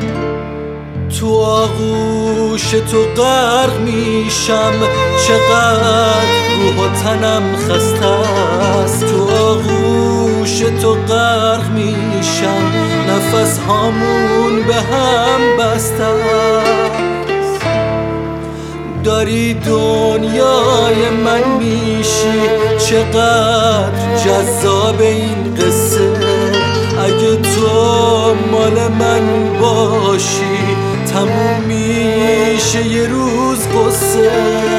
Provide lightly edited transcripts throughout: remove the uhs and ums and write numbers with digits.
تو آغوش تو غرق میشم، چقدر روح و تنم خسته است. تو آغوش تو غرق میشم، نفس هامون به هم بسته است. داری دنیای من میشی، چقدر جذاب این قصه. اگه تو مال من باشی، تموم میشه یه روز قصه.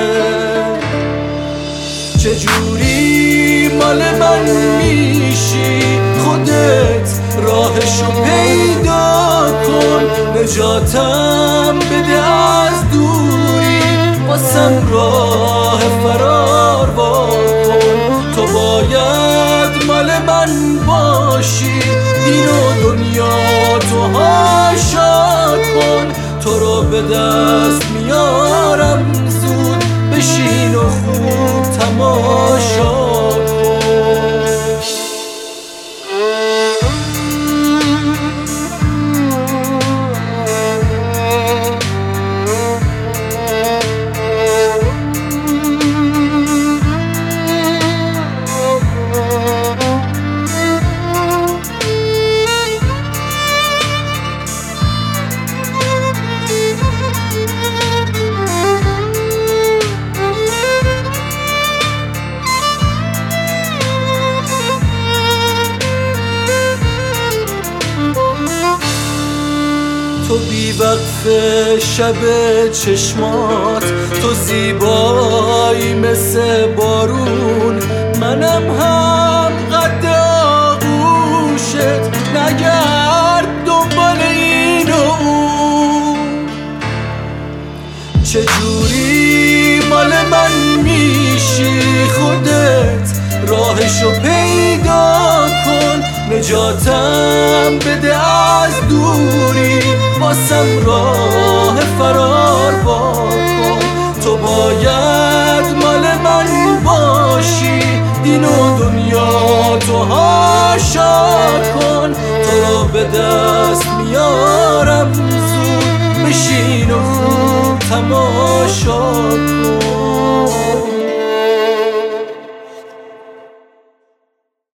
چجوری مال من میشی؟ خودت راهشو پیدا کن، نجاتم بده از دوری، واسم راه فرار واکن. تو باید مال من باشی، دین و دنیا تو هاشا کن. تو رو به دست میارم زود، بشین و خوب تماشا کن. تو بی وقف شب چشمات، تو زیبایی مثل بارون. منم هم قد آغوشت، نگرد دنبال این و اون. چجوری مال من میشی؟ خودت راهشو پیدا کن، نجاتم بده از دوری، واسم راه فرار واکن. تو باید مال من باشی، دین و دنیا تو هاشا کن. تو رو به دست میار